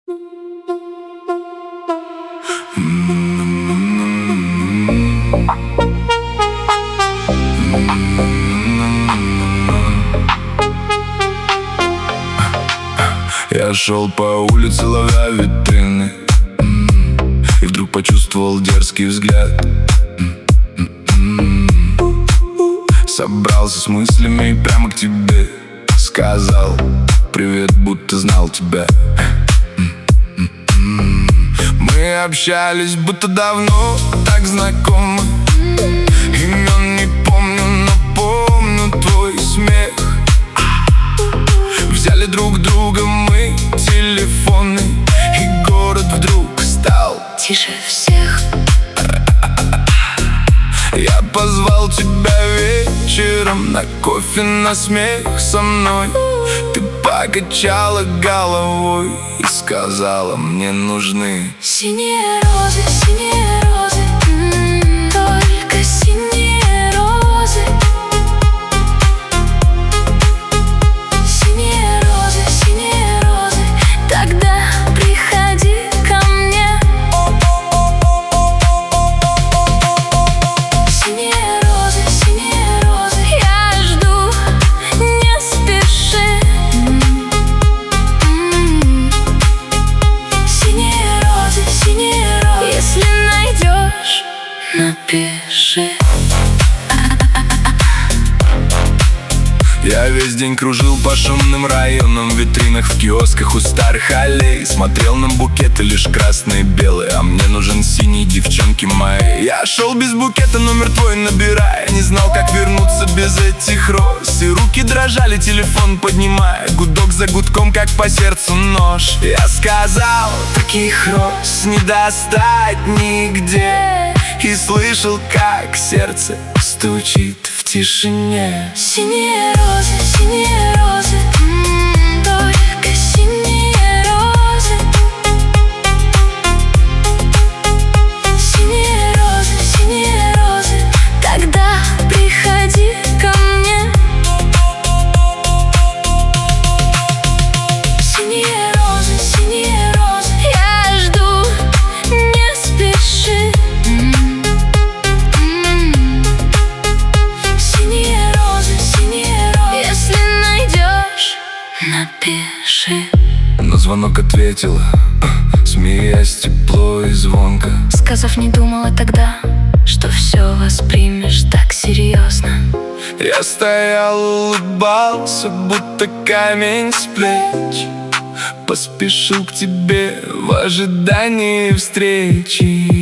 Я шел по улице, ловя витрины, и вдруг почувствовал дерзкий взгляд. Собрался с мыслями и прямо к тебе сказал привет, будто знал тебя. Мы общались, будто давно так знакомы. Имен не помню, но помню твой смех. Взяли друг друга мы телефоны, и город вдруг стал тише всех. Я позвал тебя вечером на кофе, на смех со мной. Ты покачала головой и сказала: мне нужны синие розы, синие розы, только синие розы. Синие розы, тогда приходи ко мне. Синие розы, я жду, не спеши. Синие розы, если найдешь, напиши. Я весь день кружил по шумным районам, в витринах, в киосках у старых аллей. Смотрел на букеты лишь красные и белые, а мне нужен синий, девчонки мои. Я шел без букета, номер твой набирая, не знал, как вернуться без этих роз. И руки дрожали, телефон поднимая, гудок за гудком, как по сердцу нож. Я сказал: таких роз не достать нигде. И слышал, как сердце стучит в тишине. Синие розы, только синие розы. Синие розы, тогда приходи ко мне. Синие розы, я жду, не спеши. Синие розы, если найдешь, напиши. На звонок ответила, смеясь тепло и звонко, Сказав, не думала тогда, что все воспримешь так серьезно. я стоял, улыбался, будто камень с плеч. Поспешил к тебе в ожидании встречи.